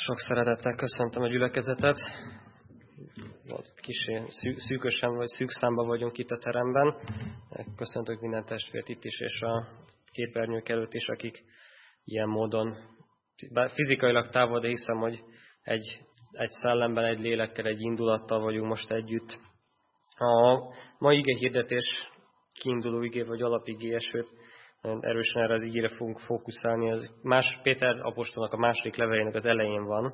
Sok szeretettel köszöntöm a gyülekezetet. Kicsi szűkösen vagy szűk számban vagyunk itt a teremben. Köszöntök minden testvért itt is, és a képernyők előtt is, akik ilyen módon, fizikailag távol, de hiszem, hogy egy szellemben, egy lélekkel, egy indulattal vagyunk most együtt. A mai igehirdetés kiinduló igé vagy alapigéje, sőt, erősen erre az igére fogunk fókuszálni. Az Péter apostolnak a második levelének az elején van.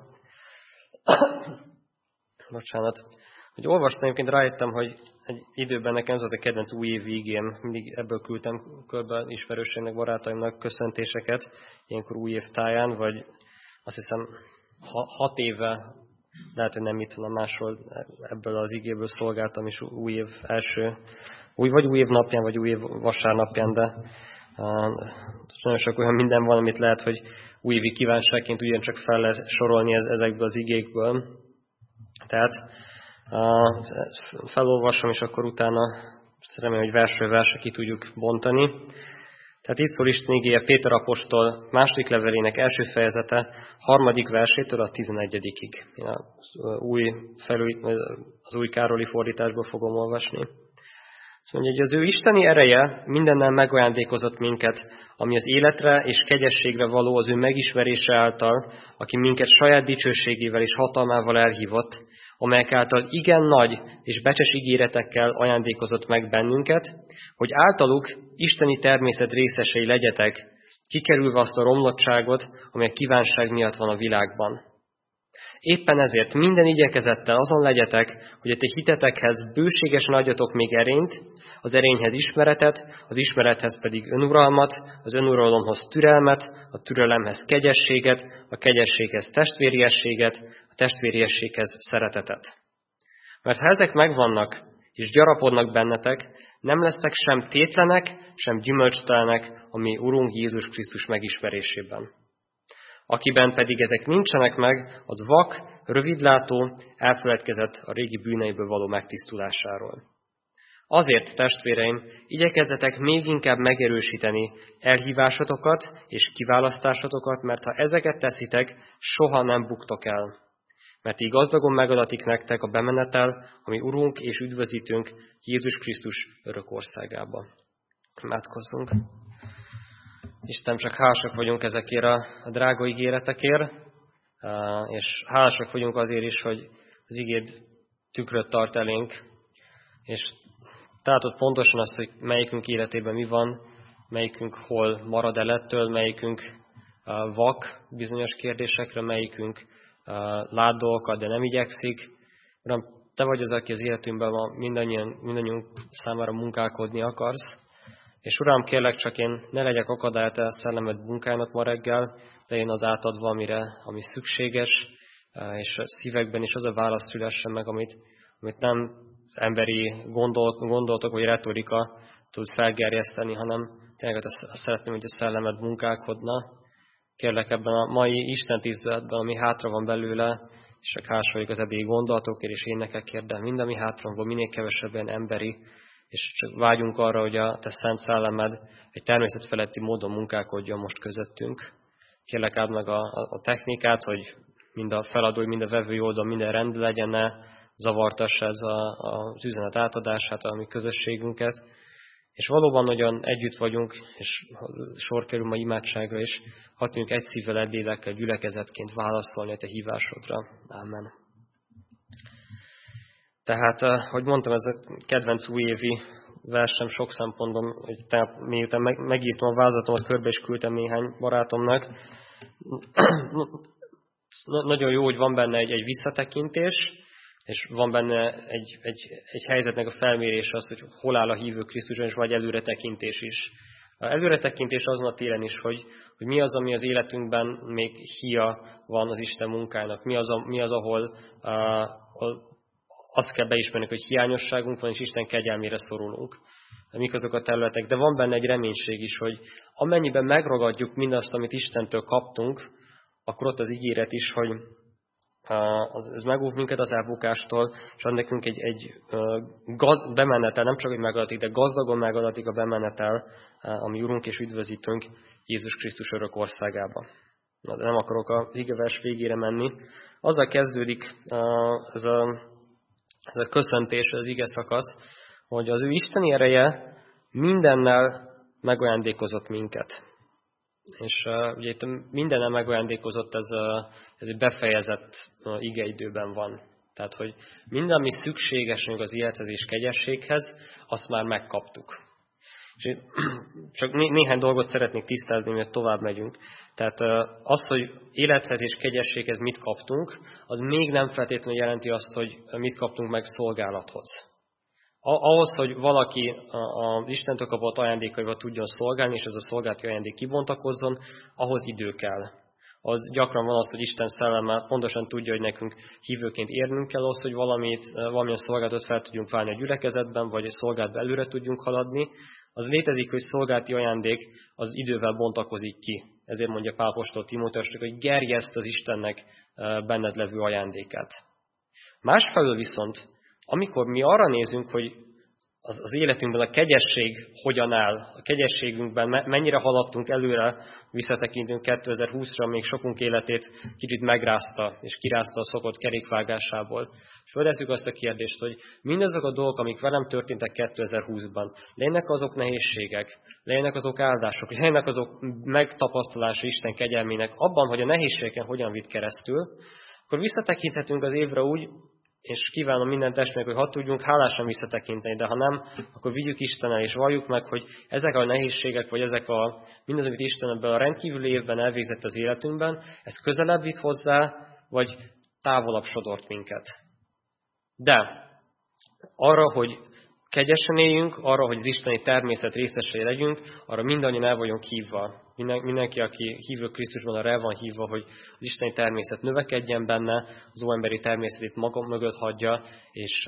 Bocsánat. Hogy olvastam, egyébként rájöttem, hogy egy időben nekem az volt a kedvenc újévi igém. Mindig ebből küldtem körbe ismerőseimnek, barátaimnak köszöntéseket, ilyenkor új év táján, vagy azt hiszem 6 éve, lehet, hogy nem itt, hanem máshol ebből az igéből szolgáltam is új év első, vagy új év napján, vagy új év vasárnapján, de nagyon sok olyan minden van, amit lehet, hogy újévi kívánságként ugyancsak fel lehet sorolni ezekből az igékből. Tehát felolvasom, és akkor utána remélem, hogy versről versre ki tudjuk bontani. Tehát itt szól Isten igéje Péter apostol második levelének első fejezete 3. versétől a 11-ig. Én az új Károli fordításból fogom olvasni. Azt mondja, hogy az ő isteni ereje mindennel megajándékozott minket, ami az életre és kegyességre való az ő megismerése által, aki minket saját dicsőségével és hatalmával elhívott, amelyek által igen nagy és becses ígéretekkel ajándékozott meg bennünket, hogy általuk isteni természet részesei legyetek, kikerülve azt a romlottságot, amely a kívánság miatt van a világban. Éppen ezért minden igyekezettel azon legyetek, hogy a ti hitetekhez bőségesen adjatok még erényt, az erényhez ismeretet, az ismerethez pedig önuralmat, az önuralomhoz türelmet, a türelemhez kegyességet, a kegyességhez testvériességet, a testvériességhez szeretetet. Mert ha ezek megvannak és gyarapodnak bennetek, nem lesztek sem tétlenek, sem gyümölcstelenek a mi Urunk Jézus Krisztus megismerésében. Akiben pedig ezek nincsenek meg, az vak, rövidlátó, elfeledkezett a régi bűneiből való megtisztulásáról. Azért, testvéreim, igyekezzetek még inkább megerősíteni elhívásotokat és kiválasztásotokat, mert ha ezeket teszitek, soha nem buktok el. Mert így gazdagon megadatik nektek a bemenetel, ami Urunk és Üdvözítőnk Jézus Krisztus örök országába. Imádkozzunk! Isten, csak hálásak vagyunk ezekért a drága ígéretekért, és hálásak vagyunk azért is, hogy az igéd tükröt tart elénk, és látod pontosan azt, hogy melyikünk életében mi van, melyikünk hol marad el ettől, melyikünk vak bizonyos kérdésekre, melyikünk lát dolgokat, de nem igyekszik. Uram, te vagy az, aki az életünkben mindannyiunk számára munkálkodni akarsz, és Uram, kérlek, csak én ne legyek akadály a szellemed munkának ma reggel, legyen az átadva, ami szükséges, és a szívekben is az a válasz szülessen meg, amit nem emberi gondolatok vagy retorika tud felgerjeszteni, hanem tényleg azt szeretném, hogy a szellemed munkálkodna. Kérlek, ebben a mai Isten tiszteletben, ami hátra van belőle, és csak hálás vagyok az eddigi gondolatokért és énekekért, de mind, ami hátra van, minél kevesebb ilyen emberi, és csak vágyunk arra, hogy a te szent szellemed egy természetfeletti módon munkálkodjon most közöttünk. Kérlek, áld meg a technikát, hogy mind a feladói, mind a vevői oldal minden rendben legyen, ne zavartassa ez az üzenet átadását, a mi közösségünket. És valóban nagyon együtt vagyunk, és sor kerül ma imádságra, és hadd tudjunk egy szívvel, egy lélekkel, gyülekezetként válaszolni a te hívásodra. Amen. Tehát, ahogy mondtam, ez a kedvenc újévi versem sok szempontból, hogy miután megírtam a vázlatomat, körbe is küldtem néhány barátomnak. Nagyon jó, hogy van benne egy visszatekintés, és van benne egy helyzetnek a felmérése az, hogy hol áll a hívő Krisztuson, és vagy előretekintés is. A előretekintés azon a téren is, hogy mi az, ami az életünkben még hia van az Isten munkának, mi az ahol azt kell beismernünk, hogy hiányosságunk van, és Isten kegyelmére szorulunk. Mik azok a területek? De van benne egy reménység is, hogy amennyiben megragadjuk mindazt, amit Istentől kaptunk, akkor ott az ígéret is, hogy ez megóv minket az elbukástól, és ad nekünk egy bemenetel, nem csak, hogy megadatik, de gazdagon megadatik a bemenetel, ami Urunk és Üdvözítőnk Jézus Krisztus örök országába. de nem akarok a igevers végére menni. Azzal kezdődik ez a köszöntés, az ige szakasz, hogy az ő isteni ereje mindennel megajándékozott minket. És ugye itt mindennel megajándékozott, ez egy befejezett igeidőben van. Tehát, hogy minden, ami szükséges még az élethez és kegyességhez, azt már megkaptuk. És csak néhány dolgot szeretnék tisztázni, mert tovább megyünk. Tehát az, hogy élethez és kegyességhez mit kaptunk, az még nem feltétlenül jelenti azt, hogy mit kaptunk meg szolgálathoz. Ahhoz, hogy valaki az Istentől kapott ajándékaival tudjon szolgálni, és ez a szolgálati ajándék kibontakozzon, ahhoz idő kell. Az gyakran van az, hogy Isten szelleme pontosan tudja, hogy nekünk hívőként érnünk kell ahhoz, hogy valamilyen szolgálatot fel tudjunk válni a gyülekezetben, vagy egy szolgálatba előre tudjunk haladni. Az létezik, hogy szolgálati ajándék az idővel bontakozik ki. Ezért mondja Pál apostol Timóteusnak, hogy gerjeszt az Istennek benned levő ajándékát. Másfelől viszont, amikor mi arra nézünk, hogy az életünkben a kegyesség hogyan áll, a kegyességünkben mennyire haladtunk előre, visszatekintünk 2020-ra, még sokunk életét kicsit megrázta, és kirázta a szokott kerékvágásából. És föltesszük azt a kérdést, hogy mindazok a dolgok, amik velem történtek 2020-ban, legyenek azok nehézségek, legyenek azok áldások, legyenek azok megtapasztalása Isten kegyelmének abban, hogy a nehézségeken hogyan vitt keresztül, akkor visszatekinthetünk az évre úgy, és kívánom minden testvérnek, hogy ha tudjunk hálásan visszatekinteni, de ha nem, akkor vigyük Istennel, és valljuk meg, hogy ezek a nehézségek, vagy mindaz, amit Isten ebben a rendkívüli évben elvégzett az életünkben, ez közelebb vitt hozzá, vagy távolabb sodort minket. De arra, hogy kegyesen éljünk, arra, hogy az isteni természet részesei legyünk, arra mindannyian el vagyunk hívva. Mindenki, aki hívő Krisztusban, arra el van hívva, hogy az isteni természet növekedjen benne, az óemberi természetét maga mögött hagyja, és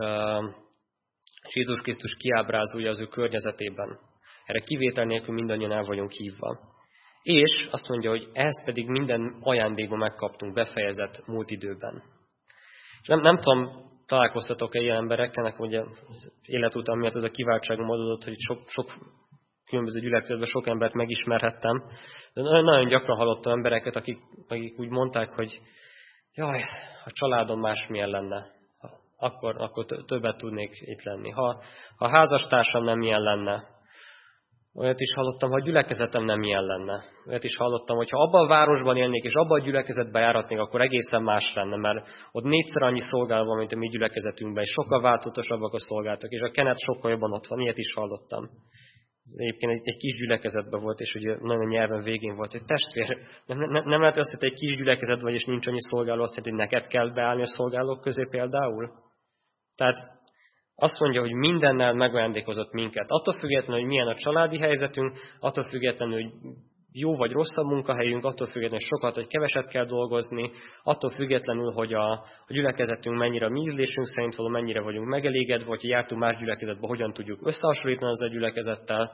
Jézus Krisztus kiábrázolja az ő környezetében. Erre kivétel nélkül mindannyian el vagyunk hívva. És azt mondja, hogy ehhez pedig minden ajándékban megkaptunk, befejezett múlt időben. És nem tudom, találkoztatok-e ilyen emberekkel, nekem ugye életutam miatt ez a kiváltságom adódott, hogy sok különböző gyülekezetben sok embert megismerhettem. De nagyon gyakran hallottam embereket, akik úgy mondták, hogy jaj, a családom másmilyen lenne, akkor többet tudnék itt lenni. Ha a házastársam nem ilyen lenne, olyat is hallottam, ha a gyülekezetem nem ilyen lenne. Olyat is hallottam, hogy ha abban a városban élnék, és abban a gyülekezetben járatnék, akkor egészen más lenne, mert ott 4-szer annyi szolgáló van, mint a mi gyülekezetünkben, és sokkal változatosabbak a szolgáltak, és a kenet sokkal jobban ott van, ilyet is hallottam. Ez egyébként egy kis gyülekezetben volt, és ugye nagyon nyelven végén volt, hogy testvér, nem lehet azt, hogy egy kis gyülekezet vagy, és nincs annyi szolgáló, azt jelenti, hogy neked kell beállni a szolgálók közé például. Tehát azt mondja, hogy mindennel megajándékozott minket. Attól függetlenül, hogy milyen a családi helyzetünk, attól függetlenül, hogy jó vagy rossz a munkahelyünk, attól függetlenül, hogy sokat vagy keveset kell dolgozni, attól függetlenül, hogy a gyülekezetünk mennyire a mi ízlésünk szerint való, mennyire vagyunk megelégedve, vagy jártunk más gyülekezetbe, hogyan tudjuk összehasonlítani az a gyülekezettel.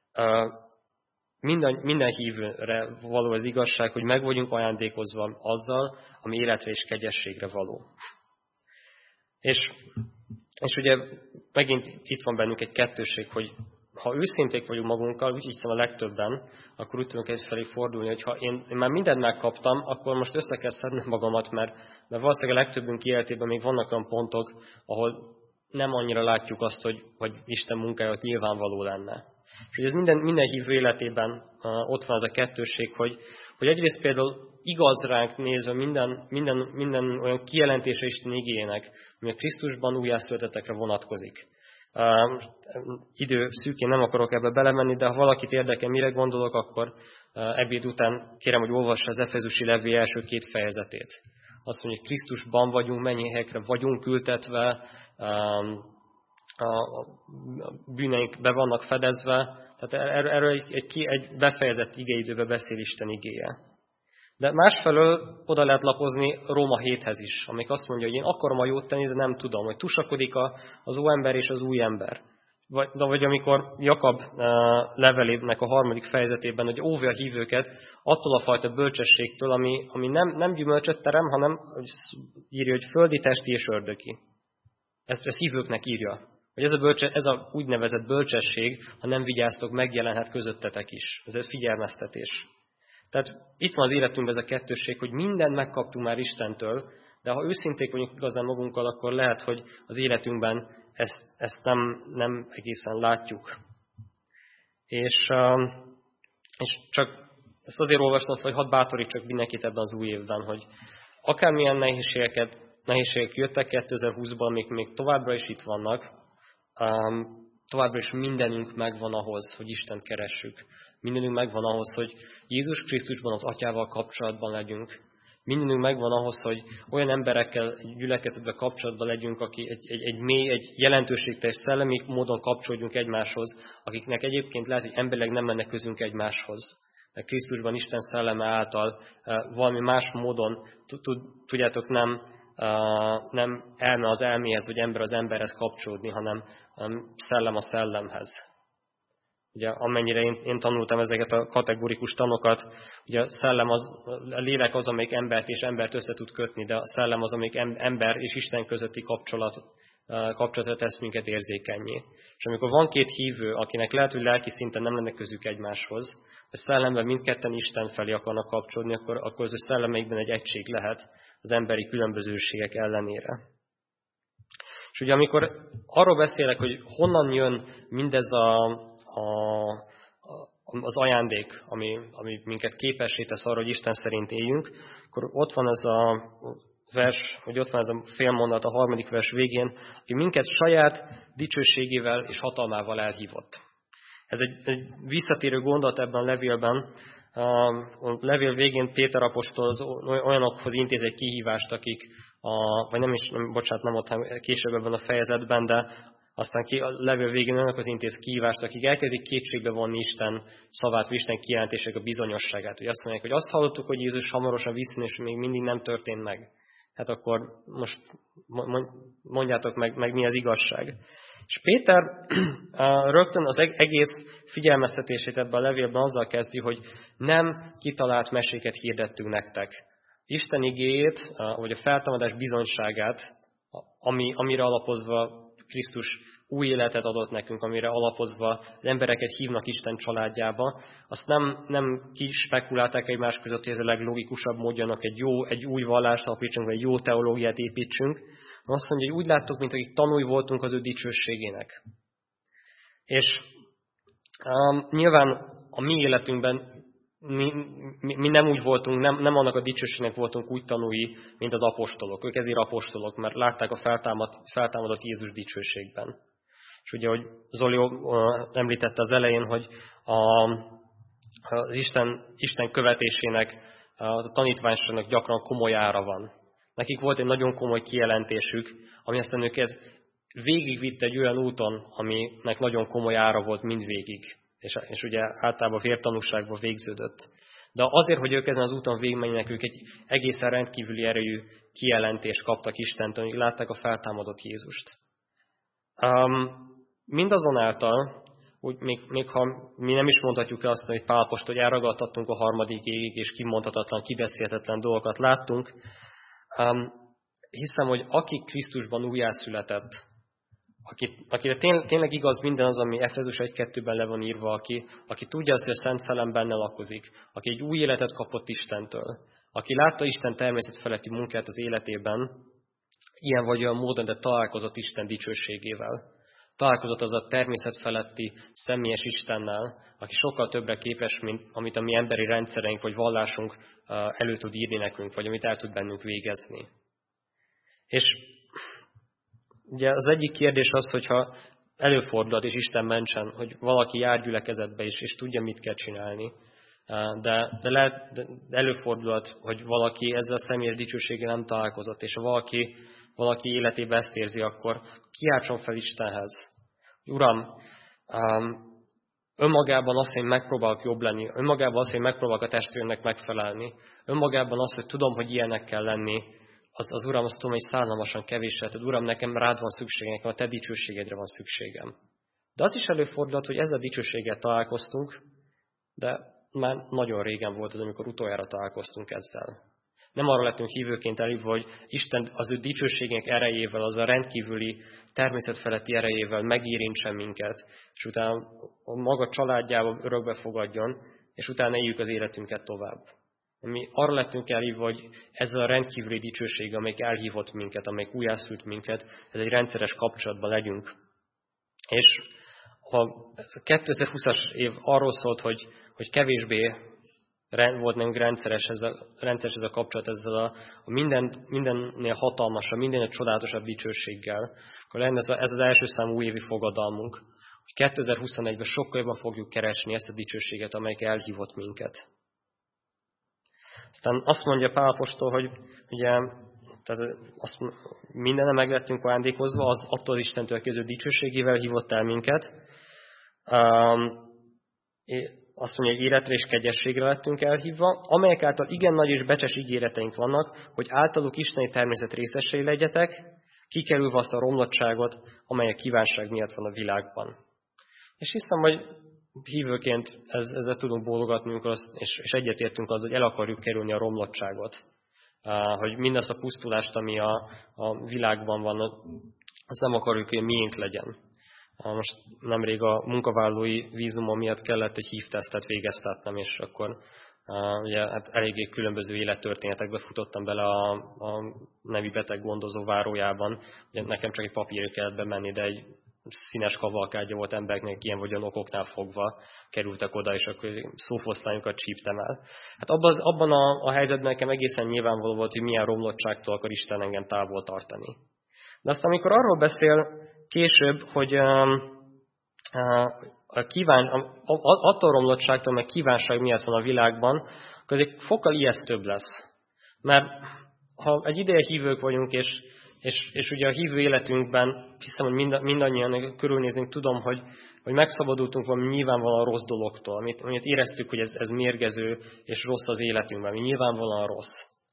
Minden hívőre való az igazság, hogy meg vagyunk ajándékozva azzal, ami életre és kegyességre való. És ugye megint itt van bennünk egy kettősség, hogy ha őszinték vagyunk magunkkal, úgy hiszem a legtöbben, akkor úgy tudunk egyfelé fordulni, hogy ha én már mindent megkaptam, akkor most össze kell szednem magamat, mert valószínűleg a legtöbbünk életében még vannak olyan pontok, ahol nem annyira látjuk azt, hogy Isten munkája ott nyilvánvaló lenne. És hogy ez minden hívő életében ott van az a kettősség, hogy egyrészt például igaz ránk nézve minden olyan kijelentése Isten igéjének, ami a Krisztusban újjászületettekre vonatkozik. Idő szűkén nem akarok ebbe belemenni, de ha valakit érdekel, mire gondolok, akkor ebéd után kérem, hogy olvassa az Efezusi levél első 2 fejezetét. Azt mondja, hogy Krisztusban vagyunk, mennyi helyekre vagyunk ültetve, a bűneink be vannak fedezve. Tehát erről egy befejezett igeidőbe beszél Isten igéje. De másfelől oda lehet lapozni Róma 7-hez is, amik azt mondja, hogy én akarom a jót tenni, de nem tudom, hogy tusakodik az óember és az új ember. Vagy amikor Jakab levelének a 3. fejezetében, hogy óvja a hívőket attól a fajta bölcsességtől, ami nem gyümölcsöt terem, hanem írja, hogy földi, testi és ördögi. Ezt hívőknek írja. Hogy ez a úgynevezett bölcsesség, ha nem vigyáztok, megjelenhet közöttetek is. Ez egy figyelmeztetés. Tehát itt van az életünkben ez a kettősség, hogy mindent megkaptunk már Istentől, de ha őszinték vagyunk igazán magunkkal, akkor lehet, hogy az életünkben ezt nem egészen látjuk. És csak ezt azért olvastam, hogy hadd bátorítsak mindenkit ebben az új évben, hogy akármilyen nehézségek jöttek 2020-ban, még továbbra is itt vannak, továbbra is mindenünk megvan ahhoz, hogy Istent keressük. Mindenünk megvan ahhoz, hogy Jézus Krisztusban az Atyával kapcsolatban legyünk. Mindenünk megvan ahhoz, hogy olyan emberekkel gyülekezetben kapcsolatban legyünk, aki egy mély, egy jelentőségteljes szellemi módon kapcsolódjunk egymáshoz, akiknek egyébként lehet, hogy emberileg nem mennek közünk egymáshoz. Mert Krisztusban Isten szelleme által valami más módon, tudjátok, nem elme az elméhez, vagy ember az emberhez kapcsolódni, hanem szellem a szellemhez. Ugye, amennyire én tanultam ezeket a kategorikus tanokat, ugye a lélek az, amelyik embert és embert össze tud kötni, de a szellem az, amelyik ember és Isten közötti kapcsolatot tesz minket érzékennyé. És amikor van két hívő, akinek lehet, hogy lelki szinten nem lenne közük egymáshoz, de szellemben mindketten Isten felé akarnak kapcsolódni, akkor az ő szellemeikben egy egység lehet az emberi különbözőségek ellenére. És ugye amikor arról beszélek, hogy honnan jön mindez az ajándék, ami minket képessé tesz arra, hogy Isten szerint éljünk, akkor ott van ez a vers, hogy ott van ez a félmondat a 3. vers végén, aki minket saját dicsőségével és hatalmával elhívott. Ez egy visszatérő gondolat ebben a levélben. A levél végén Péter apostol olyanokhoz intéz egy kihívást, akik, nem ott, később ebben a fejezetben, de aztán a levél végén olyanokhoz intéz kihívást, akik elkezdik kétségbe vonni Isten szavát, vagy Isten kijelentésének a bizonyosságát. Hogy azt mondják, hogy azt hallottuk, hogy Jézus hamarosan visszajön, és még mindig nem történt meg. Hát akkor most mondjátok meg mi az igazság. És Péter rögtön az egész figyelmeztetését ebben a levélben azzal kezdi, hogy nem kitalált meséket hirdettünk nektek. Isten igéjét, vagy a feltámadás bizonyságát, amire alapozva Krisztus új életet adott nekünk, amire alapozva az embereket hívnak Isten családjába, azt nem kispekulálták egymás között, hogy ez a leglogikusabb módjának egy új vallást alapítsunk, vagy egy jó teológiát építsünk. Azt mondja, hogy úgy láttuk, mint akik tanúi voltunk az ő dicsőségének. És nyilván a mi életünkben mi nem úgy voltunk, nem annak a dicsőségnek voltunk úgy tanúi, mint az apostolok. Ők ezért apostolok, mert látták a feltámadott Jézus dicsőségben. És ugye, hogy Zoli említette az elején, hogy az Isten követésének, a tanítványságnak gyakran komoly ára van. Nekik volt egy nagyon komoly kijelentésük, ami aztán őket végigvitte egy olyan úton, aminek nagyon komoly ára volt mindvégig. És ugye általában vértanúságban végződött. De azért, hogy ők ezen az úton végigmenjenek, ők egy egészen rendkívüli erejű kijelentést kaptak Istentől, hogy látták a feltámadott Jézust. Mindazonáltal, még ha mi nem is mondhatjuk el azt, hogy Pál apostol, hogy elragadtattunk a harmadik égig, és kimondhatatlan, kibeszélhetetlen dolgokat láttunk, hiszem, hogy aki Krisztusban újjászületett, akire tényleg igaz minden az, ami Efezus 1-2-ben le van írva, aki tudja azt, hogy a Szent Szellem benne lakozik, aki egy új életet kapott Istentől, aki látta Isten természet feletti munkát az életében, ilyen vagy olyan módon, de találkozott Isten dicsőségével. Találkozott az a természet feletti személyes Istennel, aki sokkal többre képes, mint amit a mi emberi rendszereink vagy vallásunk elő tud írni nekünk, vagy amit el tud bennünk végezni. És ugye az egyik kérdés az, hogyha előfordulhat, és Isten mentsen, hogy valaki jár gyülekezetbe is, és tudja, mit kell csinálni. De előfordulhat, hogy valaki ezzel a személyes dicsőséggel nem találkozott, és ha valaki életében ezt érzi, akkor kiáltson fel Istenhez. Uram, önmagában az, hogy megpróbálok jobb lenni, önmagában az, hogy megpróbálok a testvérnek megfelelni, önmagában az, hogy tudom, hogy ilyenek kell lenni, az Uram, azt tudom, hogy szánalmasan kevés lehet. Uram, nekem rád van szükségem, nekem a te dicsőségedre van szükségem. De az is előfordulhat, hogy ezzel a dicsőséggel találkoztunk, de már nagyon régen volt az, amikor utoljára találkoztunk ezzel. Nem arra lettünk hívőként elhívva, hogy Isten az ő dicsőségének erejével, az a rendkívüli természetfeletti erejével megérintsen minket, és utána a maga családjába örökbe fogadjon, és utána éljük az életünket tovább. Mi arra lettünk elhívva, hogy ezzel a rendkívüli dicsőség, amelyik elhívott minket, amelyik újjászült minket, ez egy rendszeres kapcsolatban legyünk. És ez a 2020-as év arról szólt, hogy kevésbé volt nekünk rendszeres ez a kapcsolat ezzel a mindennél hatalmasabb, mindennél csodálatosabb dicsőséggel, akkor lenne ez az első számú újévi fogadalmunk, hogy 2021-ben sokkal jobban fogjuk keresni ezt a dicsőséget, amelyik elhívott minket. Aztán azt mondja Pál apostol, hogy ugye, tehát mindenne meg lettünk ajándékozva, az attól az Istentől, aki az ő dicsőségével hívott el minket. Azt mondja, hogy életre és kegyességre lettünk elhívva, amelyek által igen nagy és becses ígéreteink vannak, hogy általuk isteni természet részesei legyetek, kikerülve azt a romlottságot, amely a kívánság miatt van a világban. És hiszem, hogy hívőként ezzel tudunk bólogatni, és egyetértünk az, hogy el akarjuk kerülni a romlottságot. Hogy mindazt a pusztulást, ami a világban van, azt nem akarjuk, hogy miénk legyen. Most nemrég a munkavállalói vízumom miatt kellett egy HIV-tesztet végeztetnem, és akkor ugye, hát eléggé különböző élettörténetekbe futottam bele a nevi beteg gondozó várójában. Ugye nekem csak egy papírra kellett bemenni, de egy színes kavalkádja volt embereknek, ilyen vagy olyan okoknál fogva kerültek oda, és akkor szófoszlányokat csíptem el. Hát abban a helyzetben nekem egészen nyilvánvaló volt, hogy milyen romlottságtól akar Isten engem távol tartani. De aztán, amikor arról beszél később, hogy attól romlottságtól, meg kívánság miatt van a világban, akkor ez egy fokkal ijesztőbb lesz. Mert ha egy ideje hívők vagyunk, és ugye a hívő életünkben, hiszem, hogy mindannyian körülnézünk, tudom, hogy megszabadultunk valami nyilvánvalóan rossz dologtól, amit éreztük, hogy ez mérgező és rossz az életünkben, ami nyilvánvalóan rossz.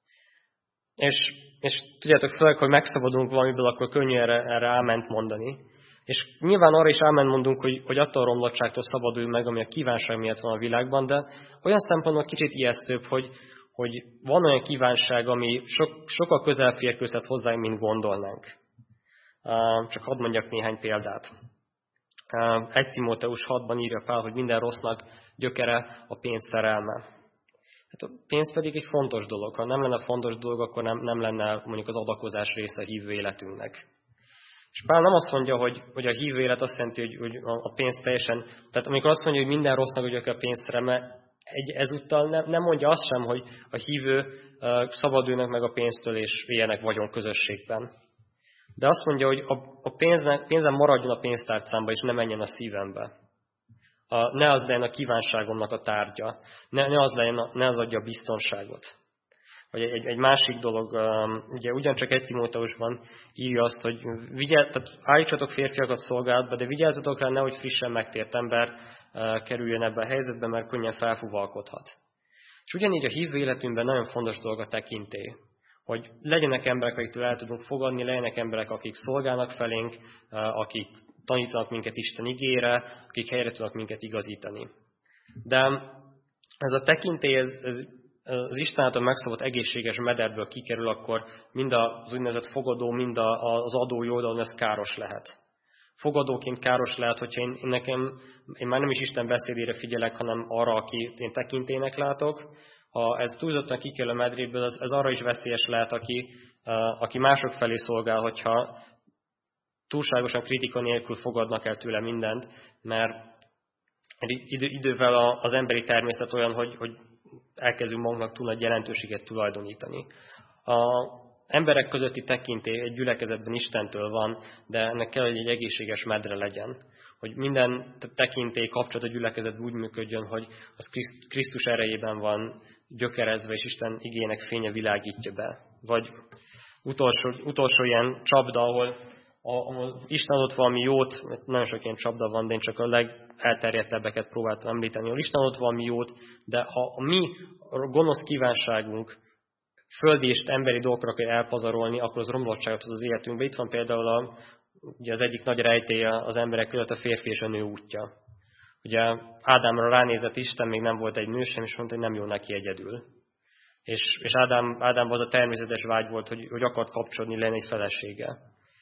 És tudjátok, főleg, hogy megszabadulunk valamiből, akkor könnyű erre áment mondani. És nyilván arra is áment mondunk, hogy attól a romlottságtól szabadul meg, ami a kívánság miatt van a világban, de olyan szempontból kicsit ijesztőbb, hogy van olyan kívánság, ami sokkal közel férkőzhet hozzánk, mint gondolnánk. Csak hadd mondjak néhány példát. 1 Timóteus 6-ban írja Pál, hogy minden rossznak gyökere a pénz szerelme. Hát a pénz pedig egy fontos dolog. Ha nem lenne fontos dolog, akkor nem lenne mondjuk az adakozás része a hívő életünknek. És Pál nem azt mondja, hogy a hívő élet azt jelenti, hogy a pénz teljesen... Tehát amikor azt mondja, hogy minden rossznak gyökere a pénz szerelme, ezúttal nem mondja azt sem, hogy a hívő szabadulnak meg a pénztől és éljenek vagyon közösségben. De azt mondja, hogy a pénzem maradjon a pénztárcámba, és ne menjen a szívembe. Ne az legyen a kívánságomnak a tárgya. Ne az adja a biztonságot. Vagy egy másik dolog, ugye ugyancsak 1 Timóteusban írja azt, hogy tehát állítsatok férfiakat szolgálatba, de vigyázzatok rá, nehogy frissen megtért ember kerüljön ebbe a helyzetbe, mert könnyen felfúvalkodhat. És ugyanígy a hívő életünkben nagyon fontos dolog a tekintély, hogy legyenek emberek, akiktől el tudunk fogadni, legyenek emberek, akik szolgálnak felénk, akik tanítanak minket Isten igére, akik helyre tudnak minket igazítani. De ez a tekintély, az Isten által megszabott egészséges mederből kikerül, akkor mind az úgynevezett fogadó, mind az adói oldalon ez káros lehet. Fogadóként káros lehet, hogyha én már nem is Isten beszédére figyelek, hanem arra, akit én tekintélynek látok. Ha ez túlzottan kikerül a medréből, ez arra is veszélyes lehet, aki mások felé szolgál, hogyha túlságosan kritika nélkül fogadnak el tőle mindent, mert idővel az emberi természet olyan, hogy elkezdünk magunknak túl nagy jelentőséget tulajdonítani. Az emberek közötti tekintély egy gyülekezetben Istentől van, de ennek kell, hogy egy egészséges medre legyen. Hogy minden tekintély kapcsolat a gyülekezetben úgy működjön, hogy az Krisztus erejében van gyökerezve, és Isten igének fénye világítja be. Vagy utolsó ilyen csapda, ahol Isten adott valami jót, nagyon sok ilyen csapda van, de én csak a legelterjedtebbeket próbáltam említeni, ahol Isten adott valami jót, de ha a mi gonosz kívánságunk földi és emberi dolgokra kell elpazarolni, akkor az romlottságot hoz az életünkbe. Itt van például ugye az egyik nagy rejtélye az emberek között a férfi és a nő útja. Ugye Ádámra ránézett Isten, még nem volt egy nő sem, és mondta, hogy nem jó neki egyedül. És Ádámban az a természetes vágy volt, hogy akart kapcsolódni, lenne egy felesége.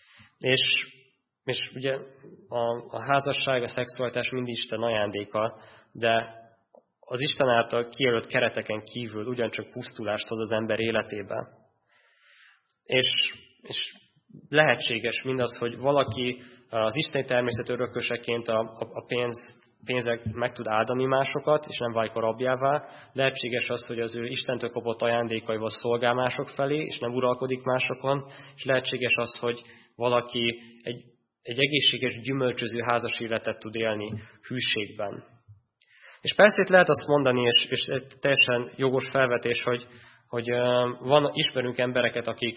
És ugye a házasság, a szexualitás mind Isten ajándéka, de az Isten által kijelölt kereteken kívül ugyancsak pusztulást hoz az ember életébe. És lehetséges mindaz, hogy valaki az isteni természet örököseként a pénzek meg tud áldani másokat, és nem válik a rabjává. Lehetséges az, hogy az ő Istentől kapott ajándékaival szolgál mások felé, és nem uralkodik másokon. És lehetséges az, hogy valaki egy egészséges, gyümölcsöző házas életet tud élni hűségben. És persze itt lehet azt mondani, és teljesen jogos felvetés, hogy ismerünk embereket, akik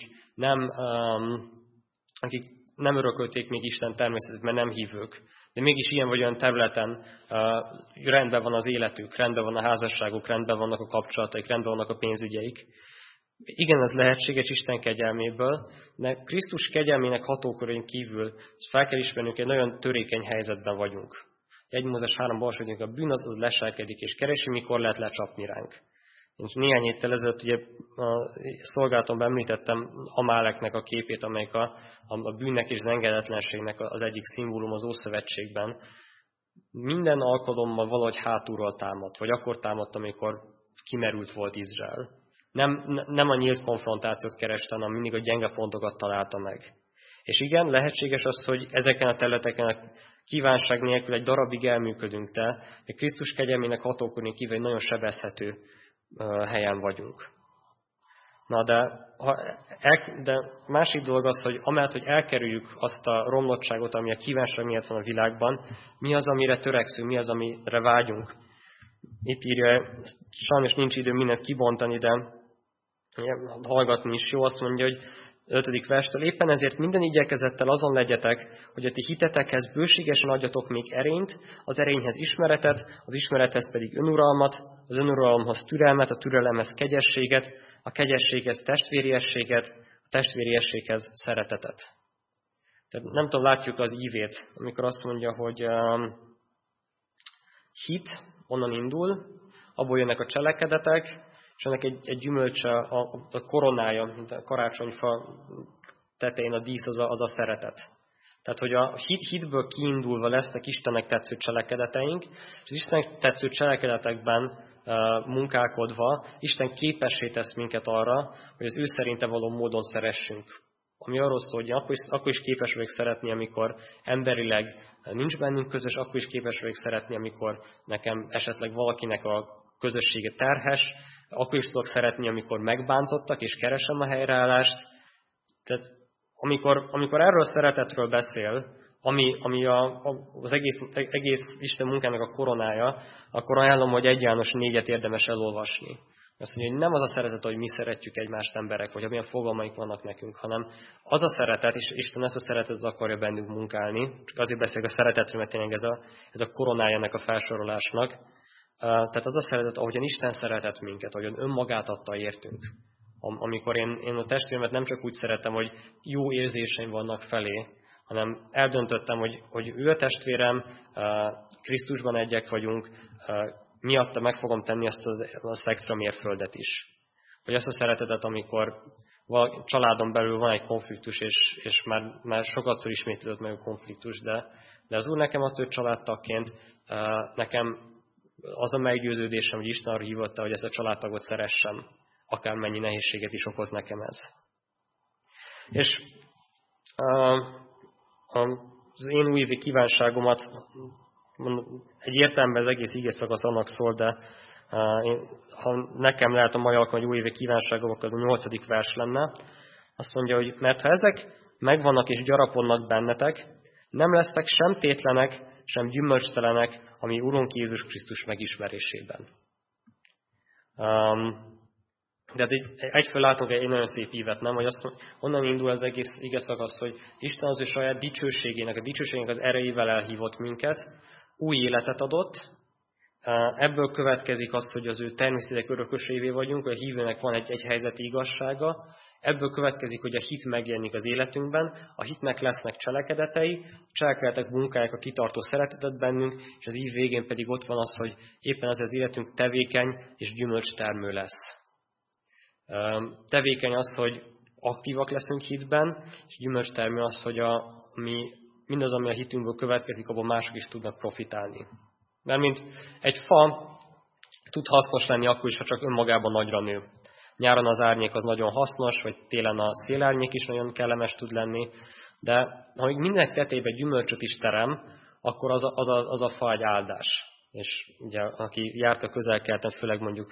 nem örökölték még Isten természetét, mert nem hívők. De mégis ilyen vagy olyan területen rendben van az életük, rendben van a házasságuk, rendben vannak a kapcsolataik, rendben vannak a pénzügyeik. Igen, ez lehetséges Isten kegyelméből, de Krisztus kegyelmének hatókörén kívül fel kell ismernünk, hogy egy nagyon törékeny helyzetben vagyunk. 1 Mózes 3-ban olvashatjuk, a bűn az leselkedik, és keresi, mikor lehet lecsapni ránk. Én néhány héttel ezelőtt ugye a szolgálatomban említettem Amáleknek a képét, amelyik a bűnnek és az engedetlenségnek az egyik szimbólum az Ószövetségben. Minden alkalommal valahogy hátulról támadt, vagy akkor támadt, amikor kimerült volt Izrael. Nem a nyílt konfrontációt kereste, hanem mindig a gyenge pontokat találta meg. És igen, lehetséges az, hogy ezeken a területeken a kívánság nélkül egy darabig elműködünk, de Krisztus kegyelmének hatókörén kívül egy nagyon sebezhető helyen vagyunk. Na de másik dolog az, hogy amellett, hogy elkerüljük azt a romlottságot, ami a kívánság miatt van a világban, mi az, amire törekszünk, mi az, amire vágyunk. Itt írja, sajnos nincs idő mindent kibontani, de hallgatni is jó, azt mondja, hogy 5. verstől, éppen ezért minden igyekezettel azon legyetek, hogy a ti hitetekhez bőségesen adjatok még erényt, az erényhez ismeretet, az ismerethez pedig önuralmat, az önuralomhoz türelmet, a türelemhez kegyességet, a kegyességhez testvériességet, a testvériességhez szeretetet. Tehát nem tudom, látjuk az ívét, amikor azt mondja, hogy hit onnan indul, abból jönnek a cselekedetek, és ennek egy gyümölcse, a koronája, mint a karácsonyfa tetején a dísz, az a szeretet. Tehát, hogy a hitből kiindulva lesznek Istennek tetsző cselekedeteink, és az Istennek tetsző cselekedetekben munkálkodva Isten képessé tesz minket arra, hogy az ő szerinte való módon szeressünk. Ami arról szól, hogy akkor is képes vagyok szeretni, amikor emberileg nincs bennünk közös, akkor is képes vagyok szeretni, amikor nekem esetleg valakinek a közössége terhes, akkor is tudok szeretni, amikor megbántottak, és keresem a helyreállást. Tehát amikor erről a szeretetről beszél, ami az egész Isten munkának a koronája, akkor ajánlom, hogy 1 János 4-et érdemes elolvasni. Azt mondja, hogy nem az a szeretet, hogy mi szeretjük egymást emberek, vagy amilyen fogalmaink vannak nekünk, hanem az a szeretet, és Isten ezt a szeretetet akarja bennünk munkálni, csak azért beszélek a szeretetről, mert tényleg ez a koronája ennek a felsorolásnak. Tehát az a szeretet, ahogyan Isten szeretett minket, ahogyan önmagát adta értünk. Amikor én a testvéremet nem csak úgy szeretem, hogy jó érzéseim vannak felé, hanem eldöntöttem, hogy ő a testvérem, Krisztusban egyek vagyunk, miatta meg fogom tenni azt az extra mérföldet is. Vagy azt a szeretetet, amikor családon belül van egy konfliktus, és már sokatszor ismétlődött meg a konfliktus, de az Úr nekem adta, hogy családtagként nekem az a meggyőződésem, hogy Isten arra hívotta, hogy ezt a családtagot szeressem, akármennyi nehézséget is okoz nekem ez. És az én újévi kívánságomat, egy értelemben az egész ige szakasz annak szól, de ha nekem lehet a mai alkalom, hogy újévi kívánságok, az a 8. vers lenne. Azt mondja, hogy mert ha ezek megvannak és gyarapodnak bennetek, nem lesztek sem tétlenek, sem gyümölcstelenek, ami Urunk Jézus Krisztus megismerésében. De egyfelől látunk egy nagyon szép ívet, nem? Hogy onnan indul az egész ige szakasz, hogy Isten az ő saját dicsőségének az erejével elhívott minket, új életet adott. Ebből következik az, hogy az ő természetek örökösévé vagyunk, hogy a hívőnek van egy helyzeti igazsága. Ebből következik, hogy a hit megjelenik az életünkben, a hitnek lesznek cselekedetei, cselekedetek munkálják a kitartó szeretetet bennünk, és az ív végén pedig ott van az, hogy éppen az életünk tevékeny és gyümölcstermő lesz. Tevékeny az, hogy aktívak leszünk hitben, és gyümölcstermő az, hogy mindaz, ami a hitünkből következik, abban mások is tudnak profitálni. Mert mint egy fa tud hasznos lenni akkor is, ha csak önmagában nagyra nő. Nyáron az árnyék az nagyon hasznos, vagy télen a szélárnyék is nagyon kellemes tud lenni, de ha még minden tetejében gyümölcsöt is terem, akkor az a fa egy áldás. És ugye, aki járt a Közel-Keleten, főleg mondjuk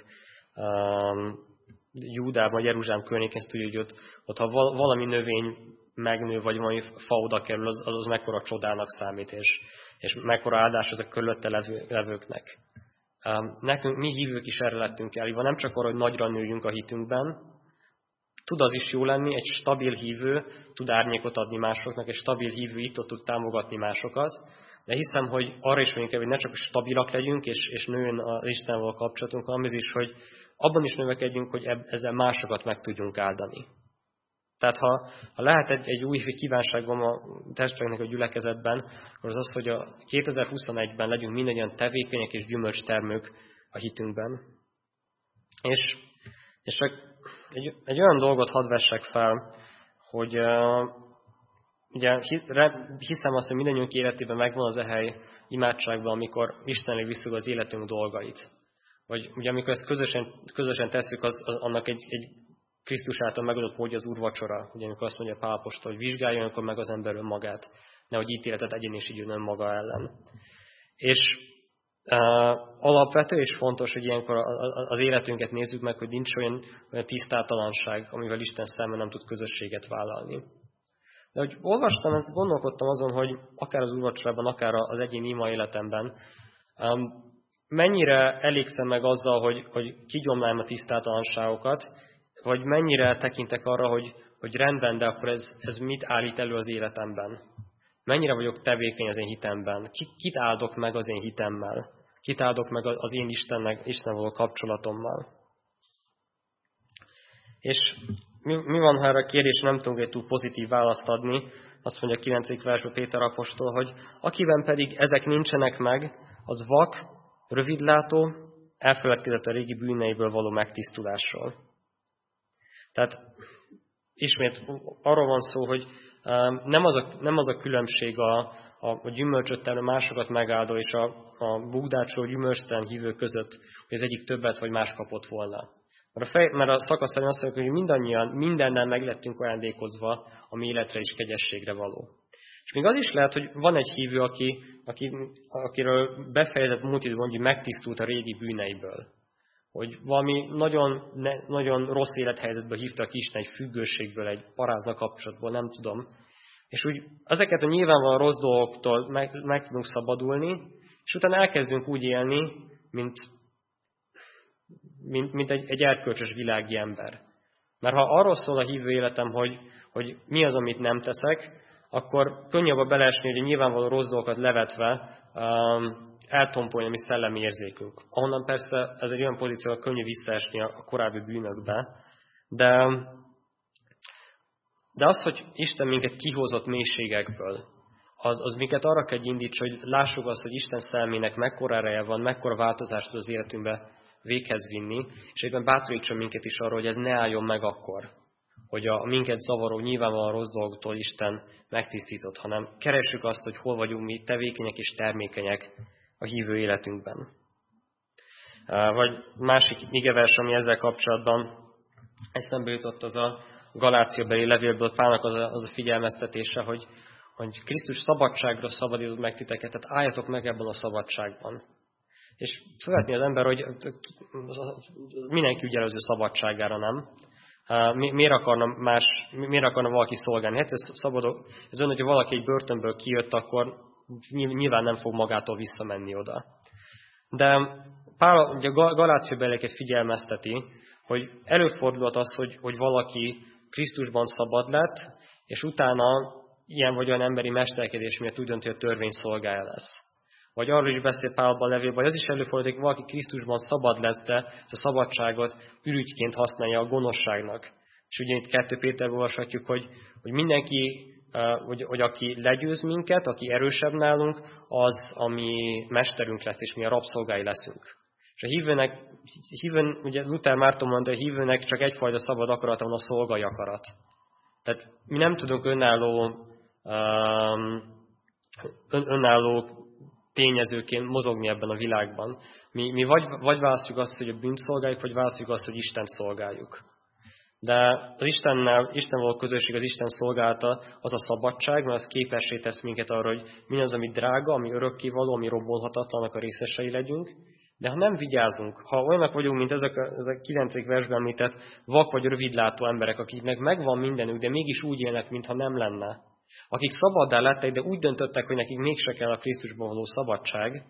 Júdában, Jeruzsálem környékén, ezt tudja, hogy ott ha valami növény megnő, vagy valami fa oda kerül, az mekkora csodának számít, és mekkora áldás az a körülötte levőknek. Nekünk, mi hívők is erre lettünk elhívva, nem csak arra, hogy nagyra nőjünk a hitünkben, tud az is jó lenni, egy stabil hívő tud árnyékot adni másoknak, egy stabil hívő itt tud támogatni másokat, de hiszem, hogy arra is mondjuk, hogy ne csak stabilak legyünk, és nőjön az Istennel való kapcsolatunk, hanem ez is, hogy abban is növekedjünk, hogy ezzel másokat meg tudjunk áldani. Tehát ha lehet egy új kívánságom a testvéreknek a gyülekezetben, akkor az, hogy a 2021-ben legyünk mindannyian tevékenyek és gyümölcstermők a hitünkben. És csak egy olyan dolgot hadd vessek fel, hogy ugye hiszem azt, hogy mindannyiunk életében megvan az hely imádságban, amikor Isten elé visszük az életünk dolgait. Vagy ugye amikor ezt közösen tesszük, annak egy Krisztus által megadott módja az úrvacsora. Ugye amikor azt mondja Pál apostol, hogy vizsgáljon akkor meg az ember önmagát, nehogy ítéletet egyen és így önmaga ellen. És alapvető és fontos, hogy ilyenkor az életünket nézzük meg, hogy nincs olyan tisztátalanság, amivel Isten szemben nem tud közösséget vállalni. De hogy olvastam, ezt gondolkodtam azon, hogy akár az úrvacsorában, akár az egyéni ima életemben, mennyire elégszem meg azzal, hogy kigyomlálom a tisztátalanságokat, vagy mennyire tekintek arra, hogy rendben, de akkor ez mit állít elő az életemben? Mennyire vagyok tevékeny az én hitemben? Kit áldok meg az én hitemmel? Kit áldok meg az én Isten való kapcsolatommal? És mi van, ha erre a kérdésre nem tudunk egy túl pozitív választ adni? Azt mondja a 9. versben Péter apostol, hogy akiben pedig ezek nincsenek meg, az vak, rövidlátó, elfeledkezett a régi bűneiből való megtisztulásról. Tehát ismét arról van szó, hogy nem az a különbség a gyümölcsöt termő másokat megáldó és a bugdácsoló gyümölcstelen hívő között, hogy az egyik többet vagy más kapott volna. Mert a szakasz szerint azt mondjuk, hogy mindannyian mindennel meglettünk ajándékozva, ami életre és kegyességre való. És még az is lehet, hogy van egy hívő, akiről befejezett múlt időben, hogy megtisztult a régi bűneiből. Hogy valami nagyon rossz élethelyzetből hívtak Isten, egy függőségből, egy parázna kapcsolatból, nem tudom. És úgy ezeket a nyilvánvalóan rossz dolgoktól meg tudunk szabadulni, és utána elkezdünk úgy élni, mint egy erkölcsös világi ember. Mert ha arról szól a hívő életem, hogy mi az, amit nem teszek, akkor könnyebb a beleesni, hogy a nyilvánvaló rossz dolgokat levetve eltompolja a mi szellemi érzékünk. Ahonnan persze ez egy olyan pozíció, hogy könnyű visszaesni a korábbi bűnökbe, de az, hogy Isten minket kihozott mélységekből, az minket arra kell indítsa, hogy lássuk azt, hogy Isten szellemének mekkora ereje van, mekkora változást tud az életünkbe véghez vinni, és egyben bátorítson minket is arra, hogy ez ne álljon meg akkor, hogy a minket zavaró, nyilvánvalóan rossz dolgoktól Isten megtisztított, hanem keressük azt, hogy hol vagyunk mi tevékenyek és termékenyek a hívő életünkben. Vagy másik igevers, ami ezzel kapcsolatban eszembe jutott, az a Galáciabeli levélből Pálnak az a figyelmeztetése, hogy Krisztus szabadságra szabadított meg titeket, tehát álljatok meg ebben a szabadságban. És szeretné az ember, hogy mindenki ügyelőző szabadságára, nem? Miért akarna valaki szolgálni? Hát ez olyan, hogy valaki egy börtönből kijött, akkor nyilván nem fog magától visszamenni oda. De Pál ugye Galáciabelieket figyelmezteti, hogy előfordulhat az, hogy valaki Krisztusban szabad lett, és utána ilyen vagy olyan emberi mesterkedés miatt úgy dönti, hogy a törvény szolgája lesz. Vagy arról is beszél Pálban a levélben, hogy az is előfordul, hogy valaki Krisztusban szabad lesz, de ezt a szabadságot ürügyként használja a gonoszságnak. És ugye itt 2 Péterben olvashatjuk, hogy mindenki, hogy aki legyőz minket, aki erősebb nálunk, az, ami mesterünk lesz, és mi a rabszolgái leszünk. És a hívőn, ugye Luther Márton mondta, hogy a hívőnek csak egyfajta szabad akarata van, a szolgai akarat. Tehát mi nem tudunk önálló tényezőként mozogni ebben a világban. Mi vagy választjuk azt, hogy a bűnt szolgáljuk, vagy választjuk azt, hogy Istent szolgáljuk. De az Isten való közösség, az Isten szolgálata az a szabadság, mert az képessé tesz minket arra, hogy mi az, ami drága, ami örökkévaló, ami rombolhatatlanak a részesei legyünk. De ha nem vigyázunk, ha olyanok vagyunk, mint ezek a 9. versben említett vak vagy rövidlátó emberek, akiknek megvan mindenük, de mégis úgy élnek, mintha nem lenne, akik szabaddá lettek, de úgy döntöttek, hogy nekik mégse kell a Krisztusban való szabadság,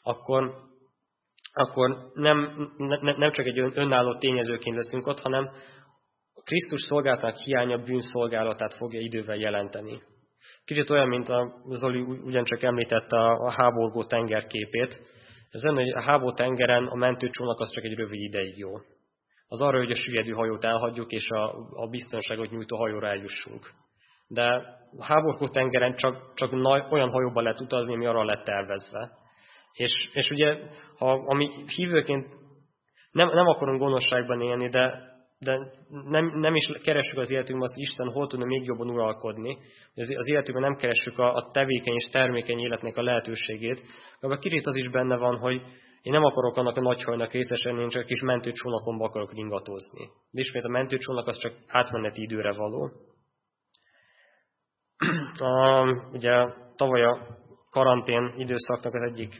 akkor nem csak egy önálló tényezőként leszünk ott, hanem a Krisztus szolgálatának hiánya bűnszolgálatát fogja idővel jelenteni. Kicsit olyan, mint a Zoli ugyancsak említette a háborgó tenger képét. Ez olyan, hogy a háborgó tengeren a mentőcsónak az csak egy rövid ideig jó. Az arra, hogy a süllyedő hajót elhagyjuk, és a biztonságot nyújtó hajóra eljussunk. De a háborgó tengeren csak olyan hajóban lehet utazni, ami arra lett tervezve. És ugye, ami hívőként nem akarunk gonoszságban élni, de nem is keressük az életünkben azt, hogy Isten hol tudna még jobban uralkodni. Az életünkben nem keressük a tevékeny és termékeny életnek a lehetőségét. Abban kicsit az is benne van, hogy én nem akarok annak a nagy hajnak részesen, én csak a kis mentőcsónakomba akarok ringatózni. De ismét a mentőcsónak az csak átmeneti időre való. Ugye tavaly a karantén időszaknak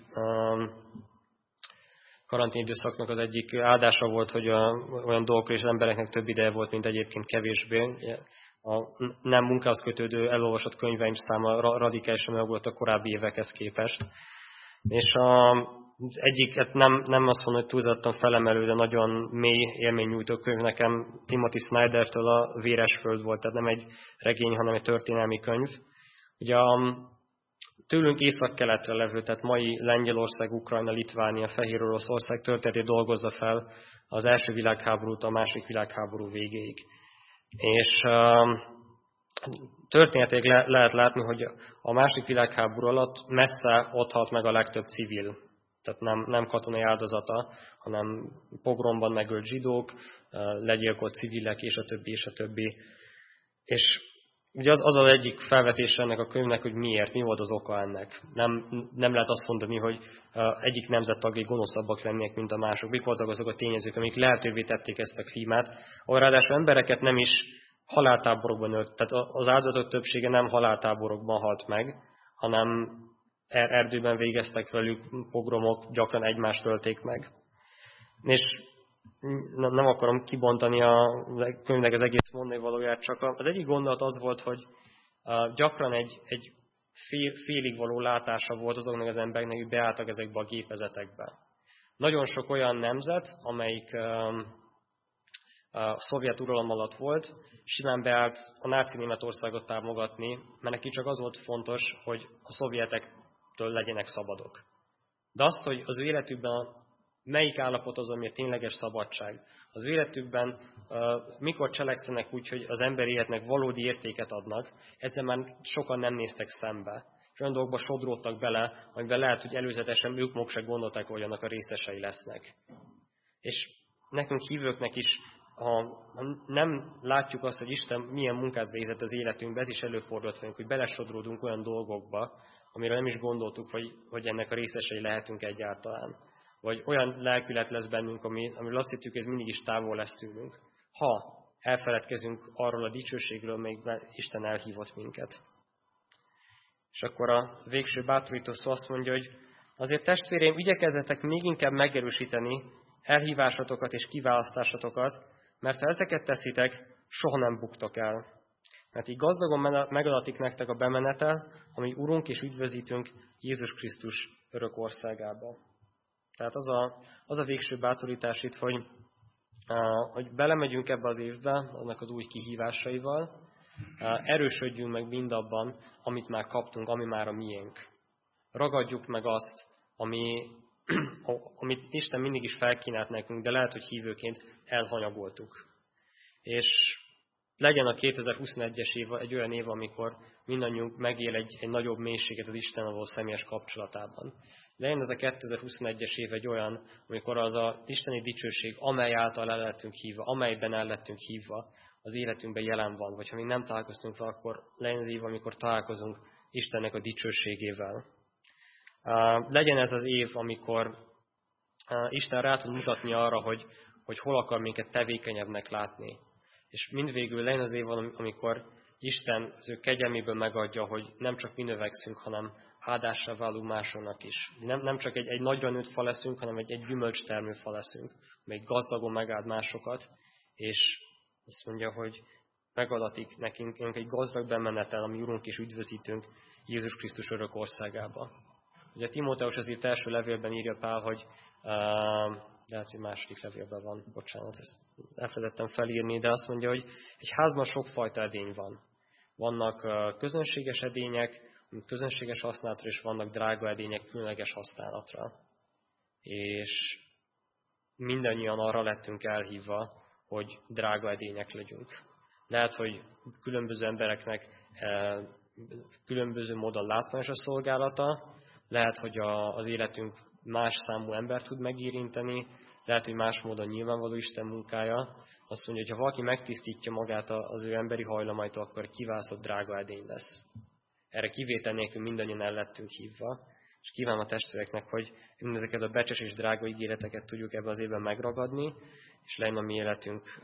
az egyik áldása volt, hogy olyan dolgokra is az embereknek több ideje volt, mint egyébként kevésbé. A nem munkához kötődő elolvasott könyveim száma radikálisan meg volt a korábbi évekhez képest. És az egyiket nem azt mondom, hogy túlzottan felemelő, de nagyon mély élménynyújtó könyv nekem Timothy Snydertől a Véres Föld volt, tehát nem egy regény, hanem egy történelmi könyv. Ugye tőlünk észak-keletre levő, tehát mai Lengyelország, Ukrajna, Litvánia, Fehéroroszország történetét dolgozza fel az első világháborút a második világháború végéig. És történetig lehet látni, hogy a második világháború alatt messze ott halt meg a legtöbb civil. Tehát nem katonai áldozata, hanem pogromban megölt zsidók, legyilkolt civilek, és a többi, és a többi. És ugye az egyik felvetése ennek a könyvnek, hogy miért, mi volt az oka ennek. Nem lehet azt mondani, hogy egyik nemzet tagjai gonoszabbak lennének, mint a mások. Mik voltak azok a tényezők, amik lehetővé tették ezt a klímát, ahol ráadásul embereket nem is haláltáborokban ölt. Tehát az áldozatok többsége nem haláltáborokban halt meg, hanem erdőben végeztek velük pogromok, gyakran egymást ölték meg. És nem akarom kibontani a könyvnek az egész mondani valóját, csak az egyik gondolat az volt, hogy gyakran egy félig való látása volt azoknak az embereknek, hogy beálltak ezekbe a gépezetekbe. Nagyon sok olyan nemzet, amelyik a szovjet uralom alatt volt, simán beállt a náci Németországot támogatni, mert neki csak az volt fontos, hogy a szovjetektől legyenek szabadok. De azt, hogy az ő életükben melyik állapot az, ami a tényleges szabadság. Az életükben mikor cselekszenek úgy, hogy az emberi életnek valódi értéket adnak, ezzel már sokan nem néztek szembe. És olyan dolgokba sodródtak bele, amiben lehet, hogy előzetesen ők maguk se gondolták, hogy annak a részesei lesznek. És nekünk hívőknek is, ha nem látjuk azt, hogy Isten milyen munkát végzett az életünkbe, ez is előfordult velünk, hogy belesodródunk olyan dolgokba, amire nem is gondoltuk, hogy ennek a részesei lehetünk egyáltalán. Vagy olyan lelkület lesz bennünk, amiről azt hittük, hogy ez mindig is távol lesz tőlünk. Ha elfeledkezünk arról a dicsőségről, amelyikben Isten elhívott minket. És akkor a végső bátorító szó azt mondja, hogy azért testvéreim, igyekezzetek még inkább megerősíteni elhívásotokat és kiválasztásotokat, mert ha ezeket teszitek, soha nem buktok el. Mert így gazdagon megadatik nektek a bemenetel, ami Urunk és üdvözítünk Jézus Krisztus örök országába. Tehát az a végső bátorítás itt, hogy belemegyünk ebbe az évbe, annak az új kihívásaival, erősödjünk meg mindabban, amit már kaptunk, ami már a miénk. Ragadjuk meg azt, amit Isten mindig is felkínált nekünk, de lehet, hogy hívőként elhanyagoltuk. És legyen a 2021-es év egy olyan év, amikor mindannyiunk megél egy nagyobb mélységet az Istennel való személyes kapcsolatában. Legyen ez a 2021-es év egy olyan, amikor az az isteni dicsőség, amely által el lettünk hívva, amelyben el lettünk hívva, az életünkben jelen van. Vagy ha még nem találkoztunk fel, akkor legyen az év, amikor találkozunk Istennek a dicsőségével. Legyen ez az év, amikor Isten rá tud mutatni arra, hogy hol akar minket tevékenyebbnek látni. És mindvégül lejön az év, amikor Isten az ő kegyelméből megadja, hogy nem csak mi növekszünk, hanem áldásra válunk másoknak is. Nem csak egy nagyra nőtt fa leszünk, hanem egy gyümölcstermő fa leszünk, amely gazdagon megáld másokat, és azt mondja, hogy megadatik nekünk egy gazdag bemenetel, ami Urunk és üdvözítünk Jézus Krisztus örök országába. Ugye Timóteus azért első levélben írja Pál, hogy lehet, hogy második levélben van, bocsánat, ezt elfelejtettem felírni, de azt mondja, hogy egy házban sokfajta edény van. Vannak közönséges edények, közönséges használatra, és vannak drága edények különleges használatra. És mindannyian arra lettünk elhívva, hogy drága edények legyünk. Lehet, hogy különböző embereknek különböző módon látványos a szolgálata, lehet, hogy az életünk más számú embert tud megérinteni, lehet, hogy más módon nyilvánvaló Isten munkája. Azt mondja, hogy ha valaki megtisztítja magát az ő emberi hajlamaitól, akkor kiválszott drága edény lesz. Erre kivétel nélkül mindannyian el lettünk hívva, és kívánom a testvéreknek, hogy mindezeket a becses és drága ígéreteket tudjuk ebben az évben megragadni, és legyen a mi életünk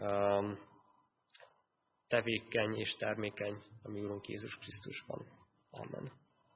tevékeny és termékeny a mi Urunk Jézus Krisztusban. Amen.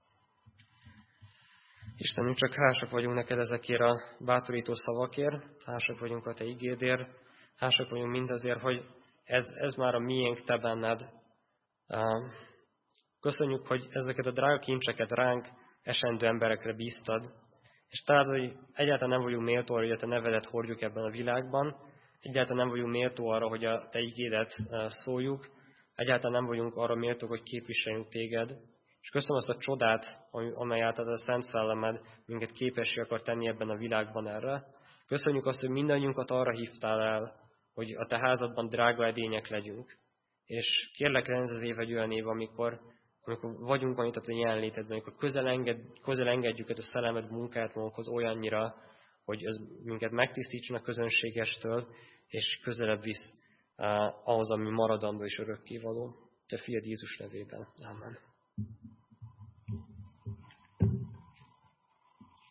Istenünk, csak hálásak vagyunk neked ezekért a bátorító szavakért, hálásak vagyunk a te igédért, hálásak vagyunk mindazért, hogy ez már a miénk, te benned. Köszönjük, hogy ezeket a drága kincseket ránk esendő emberekre bíztad, és tehát, hogy egyáltalán nem vagyunk méltó arra, hogy a te nevedet hordjuk ebben a világban, egyáltalán nem vagyunk méltó arra, hogy a te igédet szóljuk, egyáltalán nem vagyunk arra méltók, hogy képviseljünk téged, és köszönöm azt a csodát, amely által a Szent Szellemed minket képessé akar tenni ebben a világban erre. Köszönjük azt, hogy mindannyiunkat arra hívtál el, hogy a te házadban drága edények legyünk. És kérlek, legyen ez az év egy olyan év, amikor vagyunk a te jelenlétedben, amikor közel engedjük a szellemed munkáját magunkhoz olyannyira, hogy ez minket megtisztítson a közönségestől, és közelebb visz ahhoz, ami maradandó és örökkévaló. Te fiad Jézus nevében. Amen.